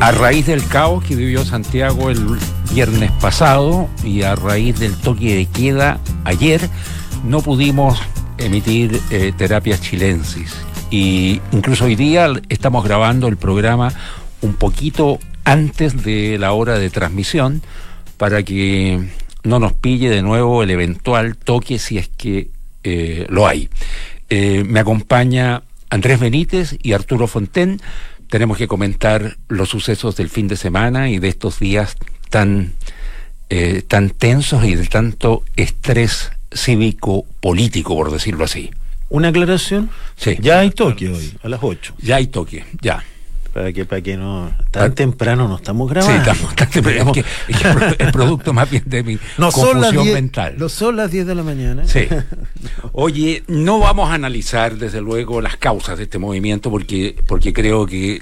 A raíz del caos que vivió Santiago el viernes pasado y a raíz del toque de queda ayer, no pudimos emitir Terapias Chilensis. Y incluso hoy día estamos grabando el programa un poquito antes de la hora de transmisión para que no nos pille de nuevo el eventual toque si es que lo hay. Me acompaña Andrés Benítez y Arturo Fonten. Tenemos que comentar los sucesos del fin de semana y de estos días tan tensos y de tanto estrés cívico-político, por decirlo así. ¿Una aclaración? Sí. Ya hay toque hoy, a las 8. Ya hay toque, ya. Para que no... Tan temprano no estamos grabando. Sí, estamos tan temprano. Es producto más bien de mi confusión mental. No son las 10 de la mañana. Sí. Oye, no vamos a analizar desde luego las causas de este movimiento porque creo que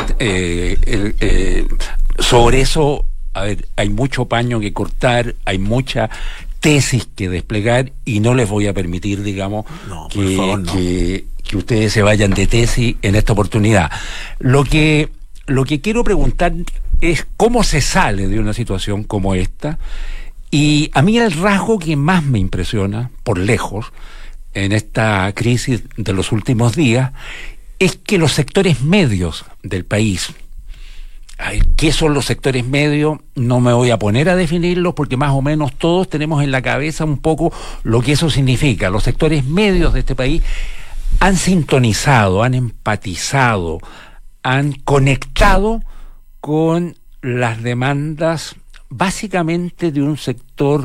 sobre eso, a ver, hay mucho paño que cortar, hay mucha tesis que desplegar y no les voy a permitir, digamos, que ustedes se vayan de tesis en esta oportunidad. Lo que quiero preguntar es cómo se sale de una situación como esta, y a mí el rasgo que más me impresiona, por lejos, en esta crisis de los últimos días, es que los sectores medios del país, ¿qué son los sectores medios? No me voy a poner a definirlos porque más o menos todos tenemos en la cabeza un poco lo que eso significa. Los sectores medios de este país han sintonizado, han empatizado, han conectado con las demandas básicamente de un sector,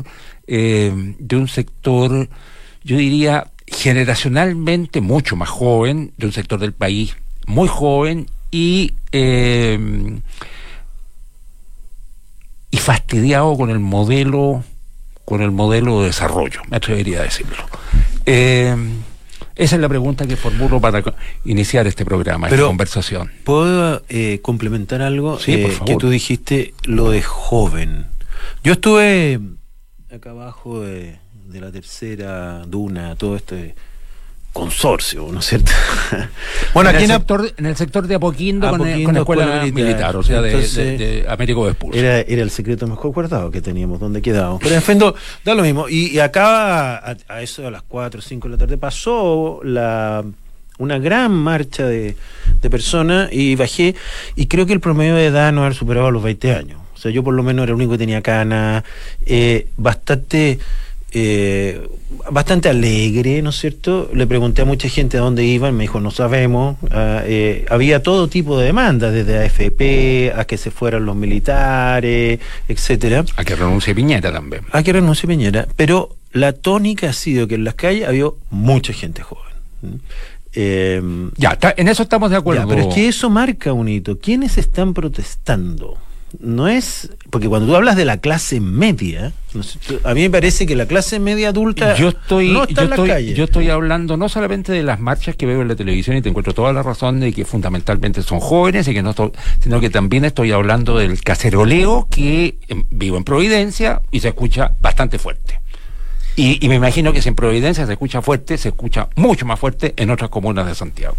yo diría, generacionalmente mucho más joven, de un sector del país muy joven y fastidiado con el modelo de desarrollo, me atrevería a decirlo. Esa es la pregunta que formulo para iniciar este programa, esta conversación. ¿Puedo complementar algo? Sí, por favor. Que tú dijiste lo de joven. Yo estuve acá abajo de la tercera duna, todo este consorcio, ¿no es cierto? Bueno, aquí en el sector de Apoquindo, con la escuela militar, o sea, entonces, de Américo Vespucio. Era el secreto mejor guardado que teníamos, donde quedábamos. Pero en fin, da lo mismo. Y acá, a eso de las 4 o 5 de la tarde, pasó una gran marcha de personas y bajé, y creo que el promedio de edad no haber superado los 20 años. O sea, yo por lo menos era el único que tenía canas, bastante alegre, ¿no es cierto? Le pregunté a mucha gente a dónde iban, me dijo, no sabemos. Había todo tipo de demandas, desde AFP a que se fueran los militares, etcétera. A que renuncie Piñera también. A que renuncie Piñera, pero la tónica ha sido que en las calles había mucha gente joven. En eso estamos de acuerdo. Pero es que eso marca un hito. ¿Quiénes están protestando? No es, porque cuando tú hablas de la clase media, a mí me parece que la clase media adulta no está en la calle. Yo estoy hablando no solamente de las marchas que veo en la televisión, y te encuentro toda la razón de que fundamentalmente son jóvenes, y que sino que también estoy hablando del caceroleo que vivo en Providencia y se escucha bastante fuerte. Y me imagino que si en Providencia se escucha fuerte, se escucha mucho más fuerte en otras comunas de Santiago.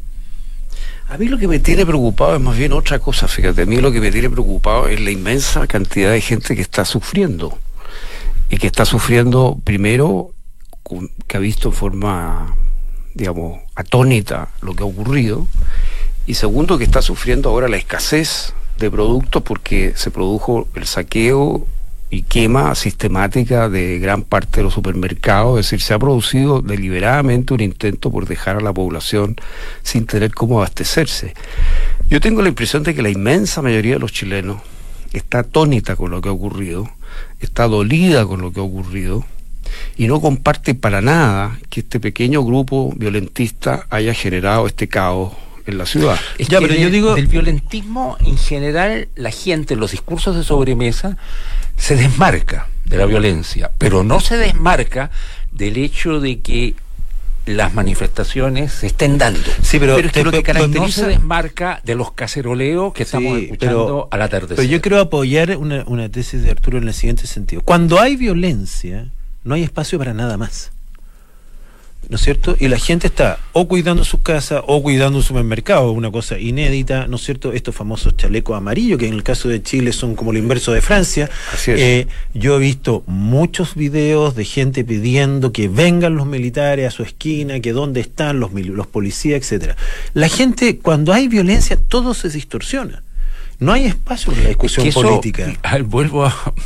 A mí lo que me tiene preocupado es más bien otra cosa, fíjate. A mí lo que me tiene preocupado es la inmensa cantidad de gente que está sufriendo. Y que está sufriendo, primero, que ha visto en forma, digamos, atónita lo que ha ocurrido. Y segundo, que está sufriendo ahora la escasez de productos porque se produjo el saqueo y quema sistemática de gran parte de los supermercados. Es decir, se ha producido deliberadamente un intento por dejar a la población sin tener cómo abastecerse. Yo tengo la impresión de que la inmensa mayoría de los chilenos está atónita con lo que ha ocurrido, está dolida con lo que ha ocurrido, y no comparte para nada que este pequeño grupo violentista haya generado este caos en la ciudad. Pero yo digo, del violentismo en general, la gente en los discursos de sobremesa se desmarca de la violencia, pero no se desmarca del hecho de que las manifestaciones se estén dando. Sí, pero es que lo que caracteriza no se desmarca de los caceroleos que estamos escuchando al atardecer. Pero yo quiero apoyar una tesis de Arturo en el siguiente sentido. Cuando hay violencia, no hay espacio para nada más. ¿no es cierto? Y la gente está o cuidando sus casas o cuidando un supermercado, una cosa inédita, ¿no es cierto? Estos famosos chalecos amarillos, que en el caso de Chile son como lo inverso de Francia. Así es. Yo he visto muchos videos de gente pidiendo que vengan los militares a su esquina, que dónde están los policías, etcétera. La gente, cuando hay violencia, todo se distorsiona. No hay espacio para la discusión política. Vuelvo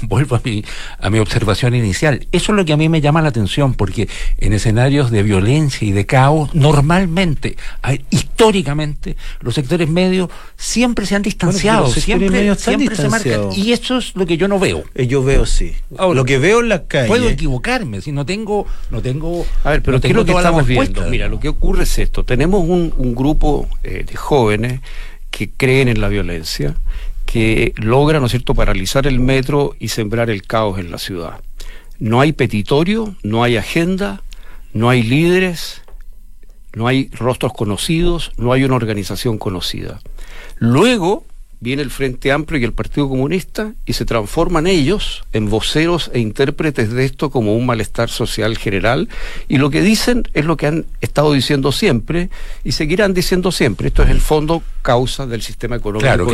a mi observación inicial. Eso es lo que a mí me llama la atención, porque en escenarios de violencia y de caos, normalmente, históricamente, los sectores medios siempre se han distanciado, siempre se marcan. Y eso es lo que yo no veo. Yo veo, sí. Ahora, lo que veo en la calle. Puedo equivocarme, si no tengo. A ver, pero ¿qué es lo que estamos viendo? Mira, lo que ocurre es esto. Tenemos un grupo de jóvenes que creen en la violencia, que logran, ¿no es cierto?, paralizar el metro y sembrar el caos en la ciudad. No hay petitorio, no hay agenda, no hay líderes, no hay rostros conocidos, no hay una organización conocida. Luego viene el Frente Amplio y el Partido Comunista y se transforman ellos en voceros e intérpretes de esto como un malestar social general, y lo que dicen es lo que han estado diciendo siempre y seguirán diciendo siempre. Esto es el fondo causa del sistema económico. Claro,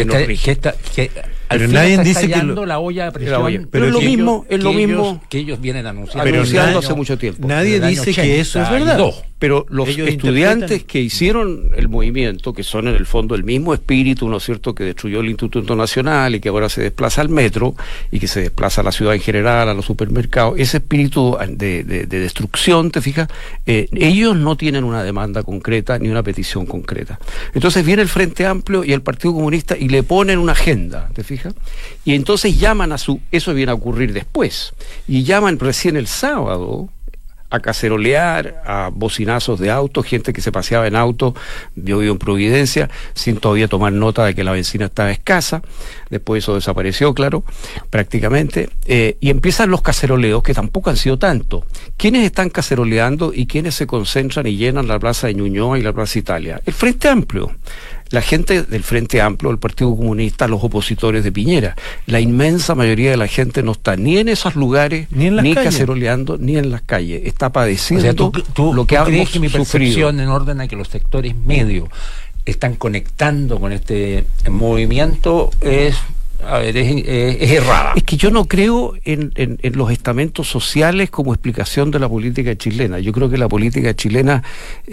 pero nadie dice que la olla de presión, pero es lo mismo, que ellos vienen anunciando hace mucho tiempo. Nadie dice que eso es verdad. Pero los estudiantes que hicieron el movimiento, que son en el fondo el mismo espíritu, ¿no es cierto?, que destruyó el Instituto Nacional y que ahora se desplaza al metro y que se desplaza a la ciudad en general, a los supermercados, ese espíritu de destrucción, ¿te fijas? Ellos no tienen una demanda concreta ni una petición concreta. Entonces viene el Frente Amplio y el Partido Comunista y le ponen una agenda, ¿te fijas? Y entonces llaman eso viene a ocurrir después, y llaman recién el sábado a cacerolear, a bocinazos de autos, gente que se paseaba en auto, yo vivo en Providencia, sin todavía tomar nota de que la benzina estaba escasa. Después eso desapareció, claro, prácticamente, y empiezan los caceroleos, que tampoco han sido tanto. ¿Quiénes están caceroleando y quiénes se concentran y llenan la Plaza de Ñuñoa y la Plaza Italia? El Frente Amplio. La gente del Frente Amplio, el Partido Comunista, los opositores de Piñera. La inmensa mayoría de la gente no está ni en esos lugares, ni caceroleando, ni en las calles. Está padeciendo lo que ¿crees que mi percepción en orden a que los sectores medios están conectando con este movimiento es errada? Es que yo no creo en los estamentos sociales como explicación de la política chilena. Yo creo que la política chilena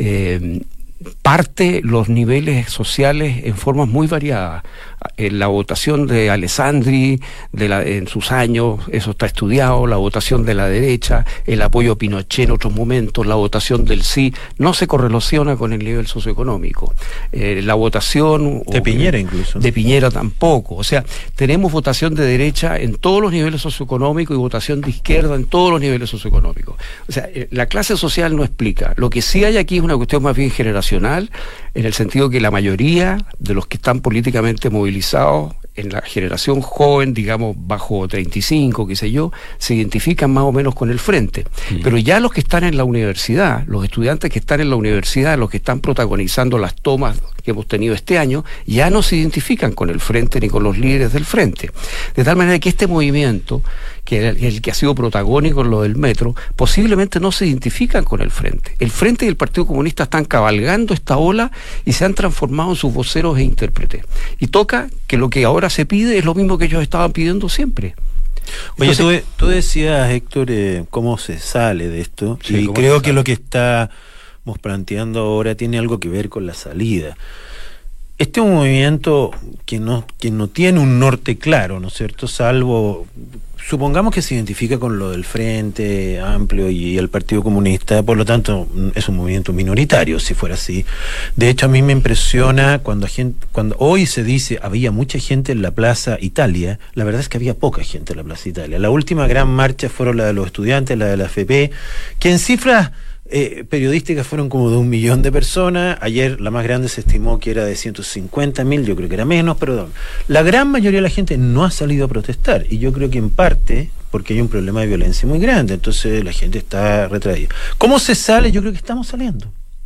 parte los niveles sociales en formas muy variadas. La votación de Alessandri en sus años, eso está estudiado, la votación de la derecha, el apoyo a Pinochet en otros momentos, la votación del sí, no se correlaciona con el nivel socioeconómico. La votación de Piñera incluso. De Piñera tampoco. O sea, tenemos votación de derecha en todos los niveles socioeconómicos y votación de izquierda en todos los niveles socioeconómicos. O sea, la clase social no explica. Lo que sí hay aquí es una cuestión más bien generacional, en el sentido que la mayoría de los que están políticamente movilizados en la generación joven, digamos, bajo 35, qué sé yo, se identifican más o menos con el frente. Pero ya los que están en la universidad, los estudiantes que están en la universidad, los que están protagonizando las tomas que hemos tenido este año, ya no se identifican con el frente ni con los líderes del frente. De tal manera que este movimiento, que es el que ha sido protagónico en lo del metro, posiblemente no se identifican con el frente. El frente y el Partido Comunista están cabalgando esta ola y se han transformado en sus voceros e intérpretes. Y toca que lo que ahora se pide es lo mismo que ellos estaban pidiendo siempre. Oye, tú decías, Héctor, cómo se sale de esto, sí, y creo que lo que estamos planteando ahora tiene algo que ver con la salida. Este es un movimiento que no tiene un norte claro, ¿no es cierto? Salvo, supongamos que se identifica con lo del Frente Amplio y el Partido Comunista, por lo tanto es un movimiento minoritario, si fuera así. De hecho, a mí me impresiona cuando hoy se dice había mucha gente en la Plaza Italia. La verdad es que había poca gente en la Plaza Italia. La última gran marcha fueron la de los estudiantes, la de la FP, que en cifras periodísticas fueron como de 1 millón de personas. Ayer la más grande se estimó que era de 150.000, yo creo que era menos, pero la gran mayoría de la gente no ha salido a protestar, y yo creo que en parte porque hay un problema de violencia muy grande, entonces la gente está retraída. ¿Cómo se sale? Yo creo que estamos saliendo.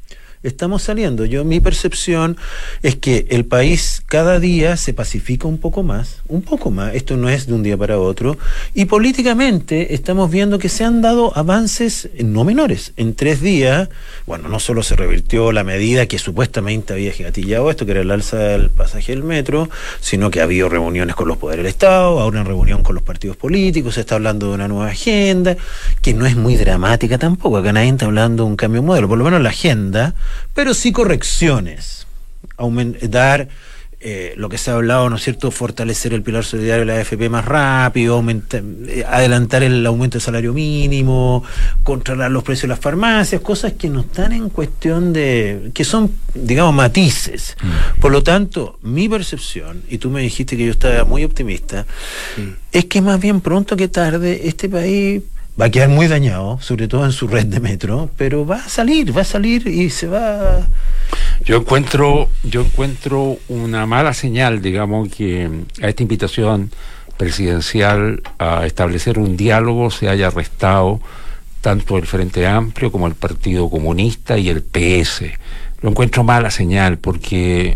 estamos saliendo. Mi percepción es que el país cada día se pacifica un poco más, esto no es de un día para otro, y políticamente estamos viendo que se han dado avances no menores. En 3 días, bueno, no solo se revirtió la medida que supuestamente había gatillado esto, que era el alza del pasaje del metro, sino que ha habido reuniones con los poderes del Estado, ahora una reunión con los partidos políticos, se está hablando de una nueva agenda, que no es muy dramática tampoco, acá nadie está hablando de un cambio de modelo, por lo menos la agenda, pero sí correcciones, dar lo que se ha hablado, ¿no es cierto?, fortalecer el pilar solidario de la AFP más rápido, adelantar el aumento del salario mínimo, controlar los precios de las farmacias, cosas que no están en cuestión que son, digamos, matices. Por lo tanto, mi percepción, y tú me dijiste que yo estaba muy optimista, es que más bien pronto que tarde este país va a quedar muy dañado, sobre todo en su red de metro, pero va a salir y se va. Yo encuentro una mala señal, digamos, que a esta invitación presidencial a establecer un diálogo se haya restado tanto el Frente Amplio como el Partido Comunista y el PS. Lo encuentro mala señal porque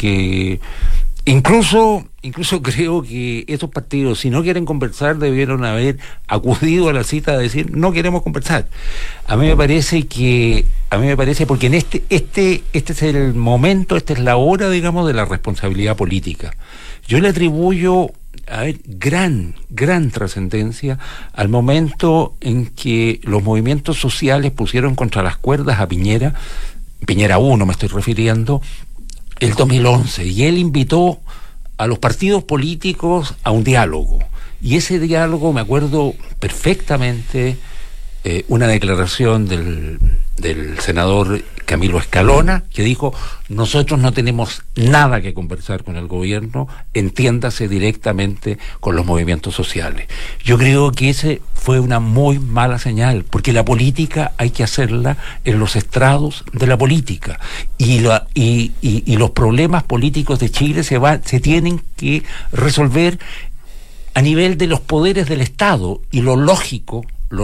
incluso creo que estos partidos, si no quieren conversar, debieron haber acudido a la cita de decir no queremos conversar. A mí me parece porque en este es el momento, esta es la hora, digamos, de la responsabilidad política. Yo le atribuyo gran trascendencia al momento en que los movimientos sociales pusieron contra las cuerdas a Piñera 1 me estoy refiriendo, el 2011, y él invitó a los partidos políticos a un diálogo, y ese diálogo, me acuerdo perfectamente, una declaración del senador Camilo Escalona, que dijo: nosotros no tenemos nada que conversar con el gobierno, entiéndase directamente con los movimientos sociales. Yo creo que ese fue una muy mala señal, porque la política hay que hacerla en los estrados de la política, y los problemas políticos de Chile se tienen que resolver a nivel de los poderes del Estado, y lo lógico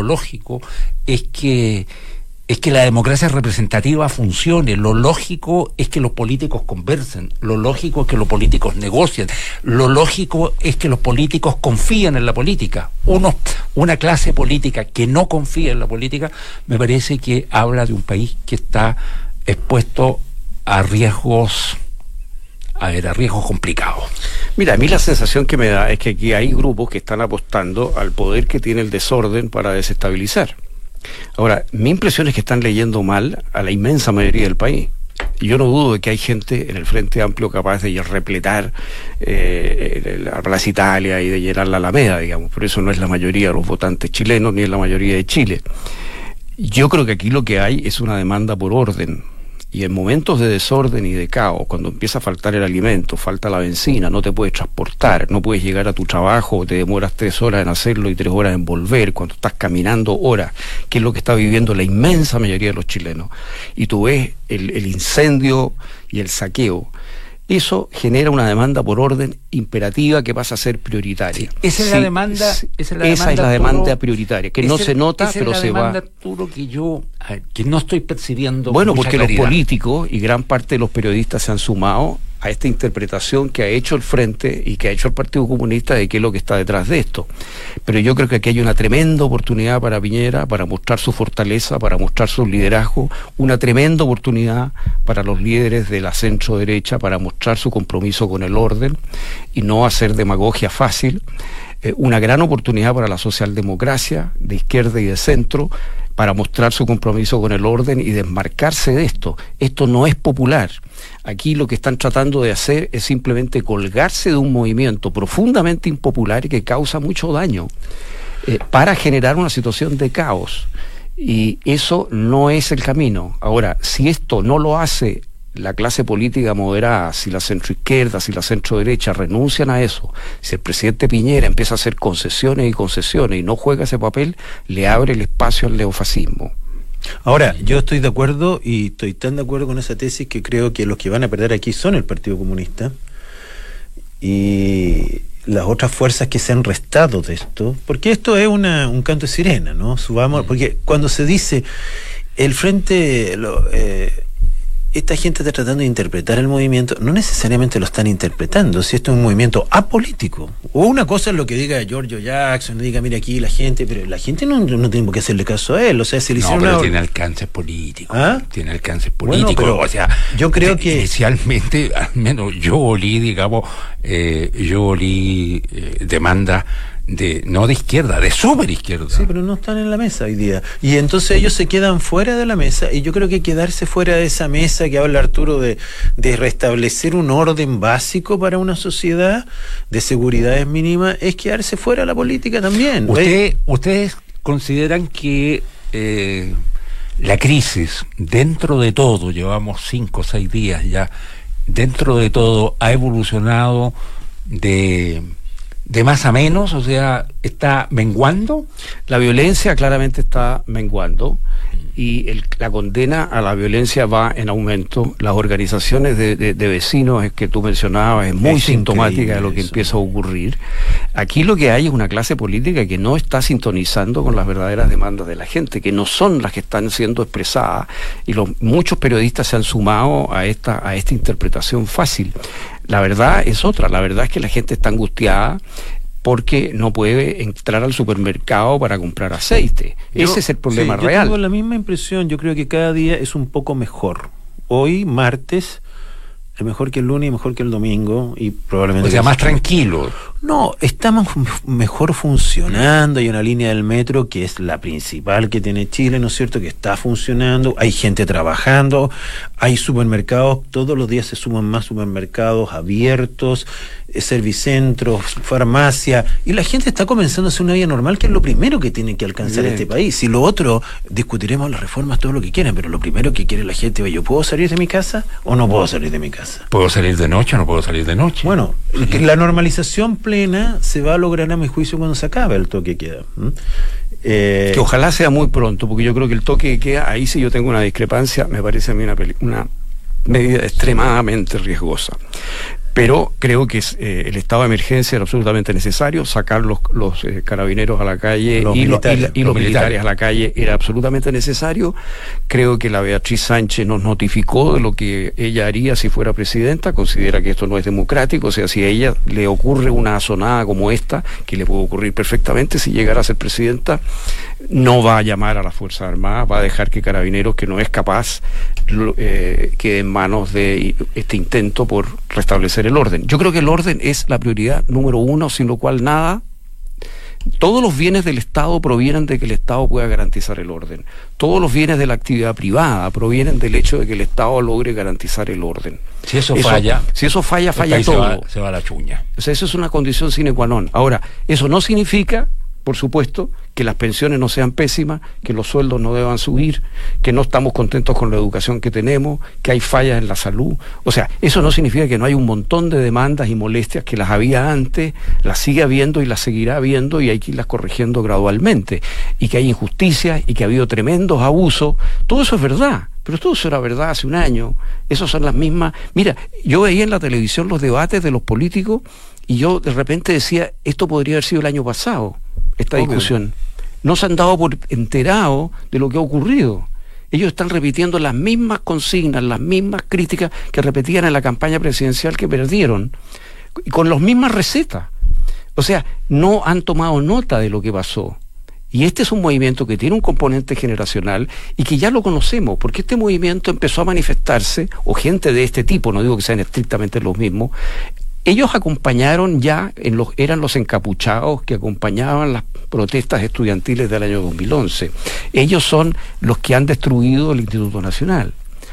es que la democracia representativa funcione, lo lógico es que los políticos conversen, lo lógico es que los políticos negocien, lo lógico es que los políticos confíen en la política. Una clase política que no confía en la política, me parece que habla de un país que está expuesto a riesgos complicados. Mira, a mí la sensación que me da es que aquí hay grupos que están apostando al poder que tiene el desorden para desestabilizar. Ahora, mi impresión es que están leyendo mal a la inmensa mayoría del país. Y yo no dudo de que hay gente en el Frente Amplio capaz de repletar la Plaza Italia y de llenar la Alameda, digamos. Pero eso no es la mayoría de los votantes chilenos ni es la mayoría de Chile. Yo creo que aquí lo que hay es una demanda por orden. Y en momentos de desorden y de caos, cuando empieza a faltar el alimento, falta la benzina, no te puedes transportar, no puedes llegar a tu trabajo, te demoras 3 horas en hacerlo y 3 horas en volver, cuando estás caminando horas, que es lo que está viviendo la inmensa mayoría de los chilenos, y tú ves el incendio y el saqueo, eso genera una demanda por orden imperativa que pasa a ser prioritaria. Sí, esa es la demanda prioritaria, que no se nota, pero se va. Esa es la demanda, Arturo, que no estoy percibiendo. Bueno, porque claridad. Los políticos y gran parte de los periodistas se han sumado a esta interpretación que ha hecho el Frente y que ha hecho el Partido Comunista de qué es lo que está detrás de esto. Pero yo creo que aquí hay una tremenda oportunidad para Piñera, para mostrar su fortaleza, para mostrar su liderazgo, una tremenda oportunidad para los líderes de la centro derecha para mostrar su compromiso con el orden y no hacer demagogia fácil, una gran oportunidad para la socialdemocracia de izquierda y de centro para mostrar su compromiso con el orden y desmarcarse de esto. Esto no es popular. Aquí lo que están tratando de hacer es simplemente colgarse de un movimiento profundamente impopular y que causa mucho daño para generar una situación de caos. Y eso no es el camino. Ahora, si esto no lo hace la clase política moderada, si la centroizquierda, si la centroderecha renuncian a eso, si el presidente Piñera empieza a hacer concesiones y no juega ese papel, le abre el espacio al neofascismo. Ahora, yo estoy de acuerdo y estoy tan de acuerdo con esa tesis que creo que los que van a perder aquí son el Partido Comunista y las otras fuerzas que se han restado de esto, porque esto es un canto de sirena, ¿no? Subamos, porque cuando se dice el Frente esta gente está tratando de interpretar el movimiento, no necesariamente lo están interpretando, si esto es un movimiento apolítico. O una cosa es lo que diga Giorgio Jackson, diga, mira aquí la gente, pero la gente no tiene que hacerle caso a él, o sea, se le hicieron pero tiene alcance político. ¿Ah? Tiene alcance político, bueno, pero, o sea, yo creo que inicialmente, al menos yo olí, digamos, demanda no de izquierda, de súper izquierda. Sí, pero no están en la mesa hoy día. Y entonces ellos se quedan fuera de la mesa, y yo creo que quedarse fuera de esa mesa que habla Arturo de restablecer un orden básico para una sociedad de seguridades mínimas es quedarse fuera de la política también. ¿Ustedes consideran que la crisis, dentro de todo, llevamos 5 o 6 días ya, dentro de todo ha evolucionado de más a menos, o sea, está menguando? La violencia claramente está menguando y la condena a la violencia va en aumento. Las organizaciones de vecinos que tú mencionabas es muy sintomática de lo que empieza a ocurrir. Aquí lo que hay es una clase política que no está sintonizando con las verdaderas demandas de la gente, que no son las que están siendo expresadas, y muchos periodistas se han sumado a esta interpretación fácil. La verdad es otra, la verdad es que la gente está angustiada porque no puede entrar al supermercado para comprar aceite. Ese es el problema real. Yo tengo la misma impresión, yo creo que cada día es un poco mejor. Hoy, martes, es mejor que el lunes y mejor que el domingo, y probablemente... O sea, más tranquilo. No, estamos mejor funcionando. Hay una línea del metro que es la principal que tiene Chile, ¿no es cierto?, que está funcionando, hay gente trabajando, hay supermercados, todos los días se suman más supermercados abiertos, servicentros, farmacia, y la gente está comenzando a hacer una vida normal, que es lo primero que tiene que alcanzar este país. Y lo otro, discutiremos las reformas, todo lo que quieran, pero lo primero que quiere la gente, oye, ¿yo puedo salir de mi casa o no puedo salir de mi casa? ¿Puedo salir de noche o no puedo salir de noche? Bueno, la normalización plena se va a lograr, a mi juicio, cuando se acabe el toque de queda. Que ojalá sea muy pronto, porque yo creo que el toque de queda, ahí sí yo tengo una discrepancia, me parece a mí una medida extremadamente riesgosa. Pero creo que el estado de emergencia era absolutamente necesario. Sacar los carabineros a la calle y los militares a la calle era absolutamente necesario. Creo que la Beatriz Sánchez nos notificó de lo que ella haría si fuera presidenta. Considera que esto no es democrático. O sea, si a ella le ocurre una asonada como esta, que le puede ocurrir perfectamente si llegara a ser presidenta, no va a llamar a las Fuerzas Armadas, va a dejar que Carabineros, que no es capaz, quede en manos de este intento por restablecer el orden. Yo creo que el orden es la prioridad número 1, sin lo cual nada. Todos los bienes del Estado provienen de que el Estado pueda garantizar el orden. Todos los bienes de la actividad privada provienen del hecho de que el Estado logre garantizar el orden. Si eso falla, falla todo. Se va a la chuña. O sea, eso es una condición sine qua non. Ahora, eso no significa, por supuesto, que las pensiones no sean pésimas, que los sueldos no deban subir, que no estamos contentos con la educación que tenemos, que hay fallas en la salud. O sea, eso no significa que no hay un montón de demandas y molestias que las había antes, las sigue habiendo y las seguirá habiendo, y hay que irlas corrigiendo gradualmente. Y que hay injusticias y que ha habido tremendos abusos. Todo eso es verdad. Pero todo eso era verdad hace un año. Esas son las mismas. Mira, yo veía en la televisión los debates de los políticos y yo de repente decía, esto podría haber sido el año pasado, esta discusión. No se han dado por enterados de lo que ha ocurrido. Ellos están repitiendo las mismas consignas, las mismas críticas que repetían en la campaña presidencial que perdieron, y con las mismas recetas. O sea, no han tomado nota de lo que pasó. Y este es un movimiento que tiene un componente generacional y que ya lo conocemos, porque este movimiento empezó a manifestarse, o gente de este tipo, no digo que sean estrictamente los mismos, ellos acompañaron ya, eran los encapuchados que acompañaban las protestas estudiantiles del año 2011. Ellos son los que han destruido el Instituto Nacional.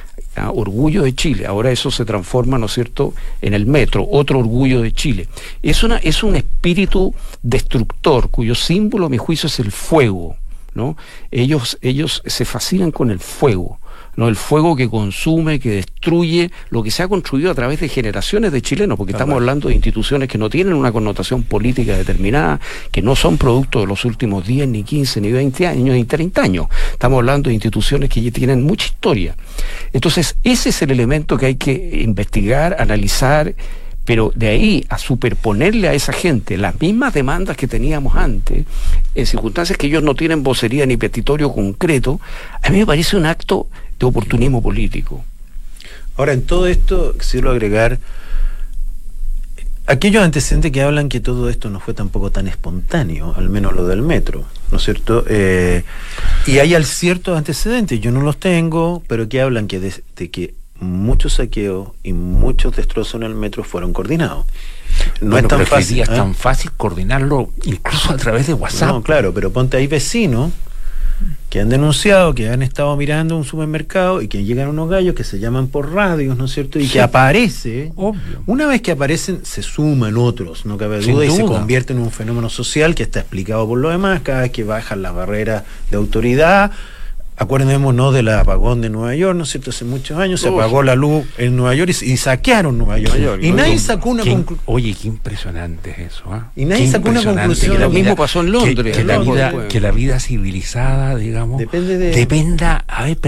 Orgullo de Chile. Ahora eso se transforma, ¿no es cierto?, en el metro, otro orgullo de Chile. Es un espíritu destructor cuyo símbolo, a mi juicio, es el fuego, ¿no? Ellos se fascinan con el fuego, ¿no? El fuego que consume, que destruye lo que se ha construido a través de generaciones de chilenos, porque estamos hablando de instituciones que no tienen una connotación política determinada, que no son producto de los últimos 10, ni 15, ni 20 años, ni 30 años. Estamos hablando de instituciones que ya tienen mucha historia. Entonces, ese es el elemento que hay que investigar, analizar, pero de ahí a superponerle a esa gente las mismas demandas que teníamos antes, en circunstancias que ellos no tienen vocería ni petitorio concreto, a mí me parece un acto de oportunismo político. Ahora, en todo esto, quisiera agregar aquellos antecedentes que hablan que todo esto no fue tampoco tan espontáneo, al menos lo del metro, ¿no es cierto? Y hay ciertos antecedentes, yo no los tengo, pero que hablan que de que muchos saqueos y muchos destrozos en el metro fueron coordinados. No es tan fácil. Es tan fácil coordinarlo incluso a través de WhatsApp. No, claro, pero ponte ahí vecinos que han denunciado que han estado mirando un supermercado y que llegan unos gallos que se llaman por radios, ¿no es cierto? Y que aparece, obvio. Una vez que aparecen se suman otros, no cabe duda, y se convierte en un fenómeno social que está explicado por lo demás, cada vez que bajan las barreras de autoridad. Acuérdennos, ¿no?, del apagón de Nueva York, ¿no es cierto? Hace muchos años se apagó la luz en Nueva York y saquearon Nueva York. Y nadie sacó una conclusión. Oye, qué impresionante es eso, ¿eh? Y nadie sacó una conclusión. Lo mismo pasó en Londres. Que la vida civilizada, digamos, dependa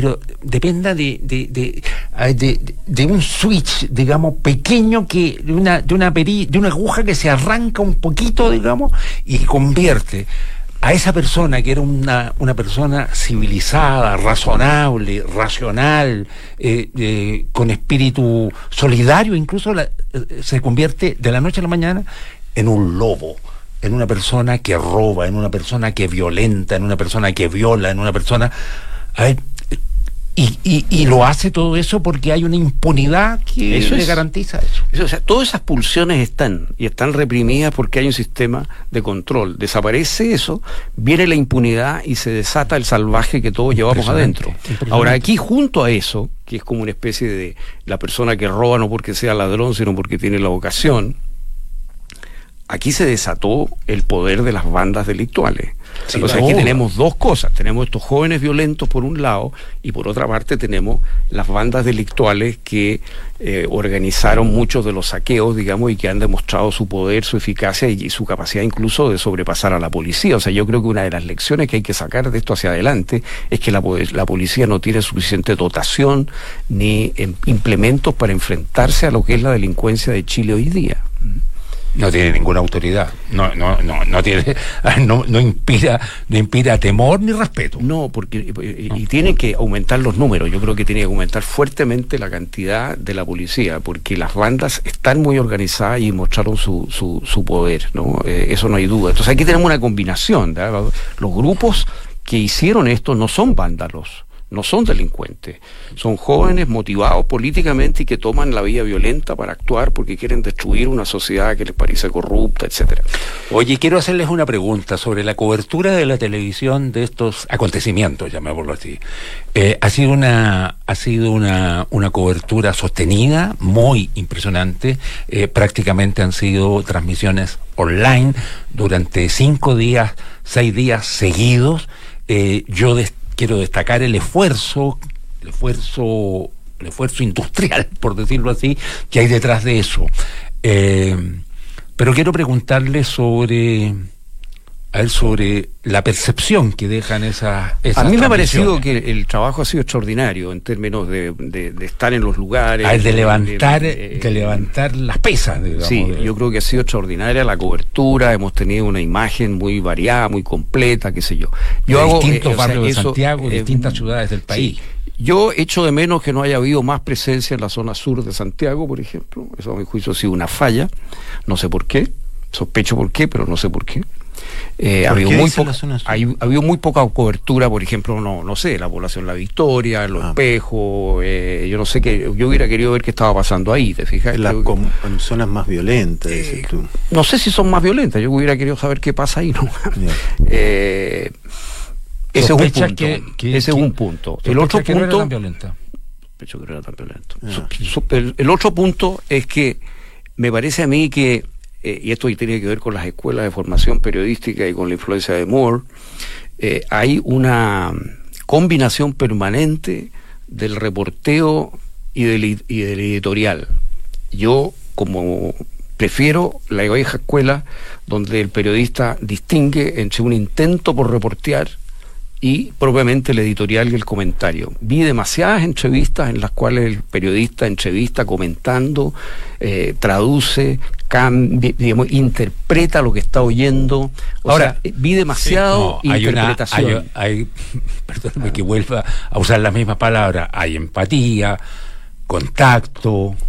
de un switch, digamos, pequeño, que de una aguja que se arranca un poquito, digamos, y convierte a esa persona que era una persona civilizada, razonable, racional, con espíritu solidario, incluso se convierte de la noche a la mañana en un lobo, en una persona que roba, en una persona que violenta, en una persona que viola, en una persona... Y lo hace todo eso porque hay una impunidad que le garantiza eso. O sea, todas esas pulsiones están reprimidas porque hay un sistema de control. Desaparece eso, viene la impunidad y se desata el salvaje que todos llevamos adentro. Ahora, aquí junto a eso, que es como una especie de la persona que roba no porque sea ladrón, sino porque tiene la vocación, aquí se desató el poder de las bandas delictuales. Sí, o sea, aquí tenemos dos cosas. Tenemos estos jóvenes violentos por un lado, y por otra parte tenemos las bandas delictuales que organizaron muchos de los saqueos, digamos, y que han demostrado su poder, su eficacia y su capacidad incluso de sobrepasar a la policía. O sea, yo creo que una de las lecciones que hay que sacar de esto hacia adelante es que la policía no tiene suficiente dotación ni implementos para enfrentarse a lo que es la delincuencia de Chile hoy día. No tiene ninguna autoridad, no tiene, no inspira temor ni respeto. No, porque y tiene que aumentar los números. Yo creo que tiene que aumentar fuertemente la cantidad de la policía, porque las bandas están muy organizadas y mostraron su poder, ¿no? Eso no hay duda. Entonces aquí tenemos una combinación, ¿verdad? Los grupos que hicieron esto no son vándalos, no son delincuentes, son jóvenes motivados políticamente y que toman la vía violenta para actuar porque quieren destruir una sociedad que les parece corrupta, etcétera. Oye, quiero hacerles una pregunta sobre la cobertura de la televisión de estos acontecimientos, llamémoslo así. Ha sido una cobertura sostenida, muy impresionante. Prácticamente han sido transmisiones online durante 5 días, 6 días seguidos. Yo quiero destacar el esfuerzo industrial, por decirlo así, que hay detrás de eso. Pero quiero preguntarle sobre la percepción que dejan esas A mí me ha parecido que el trabajo ha sido extraordinario en términos de estar en los lugares. De levantar las pesas, digamos. Sí, yo creo que ha sido extraordinaria la cobertura, hemos tenido una imagen muy variada, muy completa, qué sé yo. Distintos barrios de Santiago, distintas ciudades del país. Sí. Yo echo de menos que no haya habido más presencia en la zona sur de Santiago, por ejemplo. Eso a mi juicio ha sido una falla, no sé por qué, sospecho por qué, pero no sé por qué. Ha habido muy poca cobertura, por ejemplo, no sé, la población La Victoria, Los Espejos, yo no sé qué, yo hubiera querido ver qué estaba pasando ahí, ¿te fijas? En zonas más violentas, dices tú. No sé si son más violentas, yo hubiera querido saber qué pasa ahí, ¿no? Ese es un punto. El otro punto. No era tan violenta. Sospecho que no era tan violento. El otro punto es que me parece a mí que y esto tiene que ver con las escuelas de formación periodística y con la influencia de Moore, hay una combinación permanente del reporteo y del editorial. Yo, como prefiero la vieja escuela, donde el periodista distingue entre un intento por reportear y propiamente el editorial y el comentario. Vi demasiadas entrevistas en las cuales el periodista entrevista comentando, traduce, digamos, interpreta lo que está oyendo. Ahora, vi demasiado interpretación. Perdóname que vuelva a usar las mismas palabras. Hay empatía, contacto,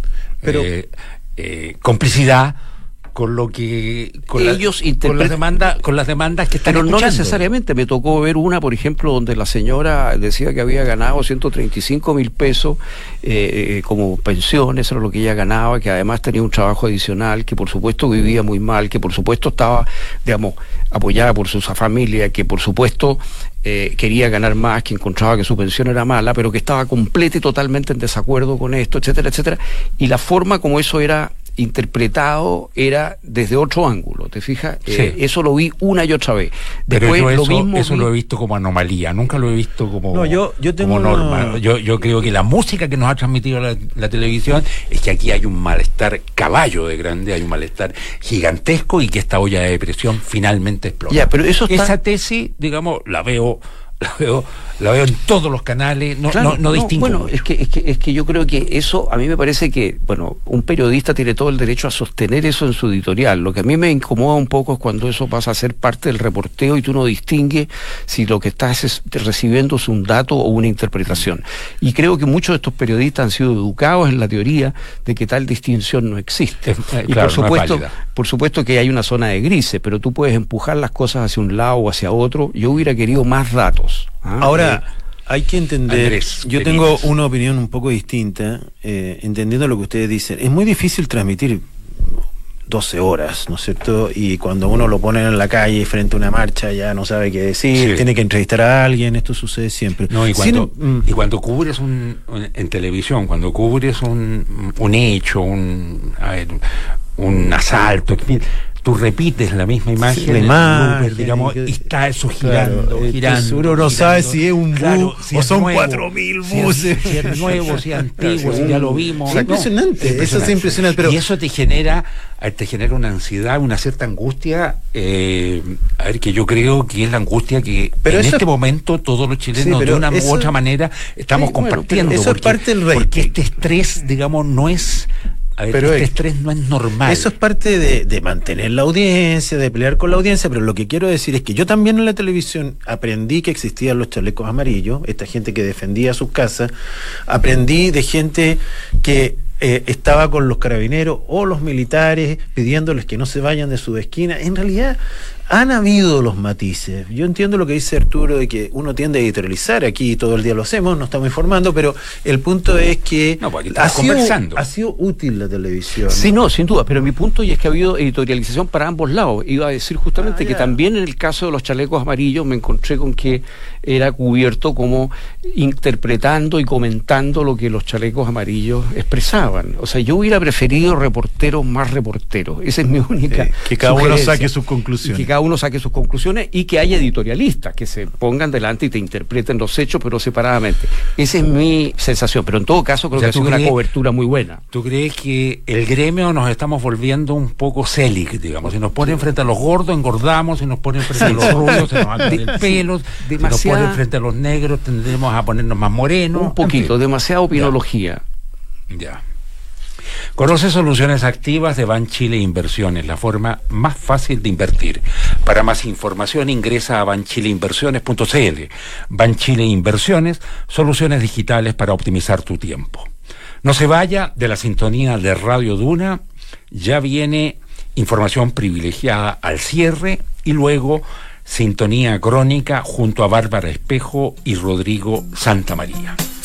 complicidad con lo que ellos con las demandas que están pero escuchando. No necesariamente. Me tocó ver una, por ejemplo, donde la señora decía que había ganado 135,000 pesos como pensión. Eso era lo que ella ganaba, que además tenía un trabajo adicional, que por supuesto vivía muy mal, que por supuesto estaba, digamos, apoyada por su familia, que por supuesto quería ganar más, que encontraba que su pensión era mala, pero que estaba completa y totalmente en desacuerdo con esto, etcétera, etcétera. Y la forma como eso era interpretado era desde otro ángulo, ¿te fijas? Sí. Eso lo vi una y otra vez. Después eso lo he visto como anomalía, nunca lo he visto como, yo tengo como norma. Yo creo que la música que nos ha transmitido la televisión es que aquí hay un malestar caballo de grande, hay un malestar gigantesco y que esta olla de presión finalmente explota. Ya, pero esa tesis, digamos, la veo en todos los canales, no distingo. Bueno, es que yo creo que eso, a mí me parece que, bueno, un periodista tiene todo el derecho a sostener eso en su editorial. Lo que a mí me incomoda un poco es cuando eso pasa a ser parte del reporteo y tú no distingues si lo que estás recibiendo es un dato o una interpretación. Y creo que muchos de estos periodistas han sido educados en la teoría de que tal distinción no existe. Y claro, por supuesto que hay una zona de grises, pero tú puedes empujar las cosas hacia un lado o hacia otro. Yo hubiera querido más datos. Ahora, hay que entender, Andrés, yo tengo una opinión un poco distinta, entendiendo lo que ustedes dicen. Es muy difícil transmitir 12 horas, ¿no es cierto? Y cuando uno lo pone en la calle frente a una marcha ya no sabe qué decir, tiene que entrevistar a alguien, esto sucede siempre. No, y cuando cubres en televisión, cuando cubres un hecho, un asalto, tú repites la misma imagen, la imagen, digamos, y está eso girando. Uno no sabe si es un bus si o es son nuevo, 4.000 buses. Si es nuevo, si es antiguo, si ya lo vimos. Es impresionante, eso es impresionante. Pero y eso te genera una ansiedad, una cierta angustia, a ver, que yo creo que es la angustia que en este momento todos los chilenos de una u otra manera estamos compartiendo. Eso es parte del rating. Porque este estrés, digamos, no es... pero este estrés no es normal. Eso es parte de mantener la audiencia, de pelear con la audiencia, pero lo que quiero decir es que yo también en la televisión aprendí que existían los chalecos amarillos, esta gente que defendía sus casas, aprendí de gente que estaba con los carabineros o los militares pidiéndoles que no se vayan de su esquina. En realidad han habido los matices. Yo entiendo lo que dice Arturo de que uno tiende a editorializar, aquí todo el día lo hacemos, nos estamos informando, pero el punto es que ha sido útil la televisión. Sí, no, sin duda, pero mi punto es que ha habido editorialización para ambos lados. Iba a decir justamente que también en el caso de los chalecos amarillos me encontré con que era cubierto como interpretando y comentando lo que los chalecos amarillos expresaban. O sea, yo hubiera preferido reporteros más reporteros. Esa es mi única que cada uno saque sus conclusiones. Que cada uno saque sus conclusiones y que haya editorialistas que se pongan delante y te interpreten los hechos, pero separadamente. Esa es mi sensación, pero en todo caso creo que ha sido una cobertura muy buena. ¿Tú crees que el gremio nos estamos volviendo un poco célic, digamos? Si nos ponen frente a los gordos, engordamos, si nos ponen frente a los rubios, se nos anda el pelo, si nos ponen frente a los negros, tendremos a ponernos más morenos. Un poquito, demasiada opinología. Ya. Conoce soluciones activas de Banchile Inversiones, la forma más fácil de invertir. Para más información ingresa a banchileinversiones.cl. Banchile Inversiones, soluciones digitales para optimizar tu tiempo. No se vaya de la sintonía de Radio Duna, ya viene información privilegiada al cierre y luego sintonía crónica junto a Bárbara Espejo y Rodrigo Santamaría.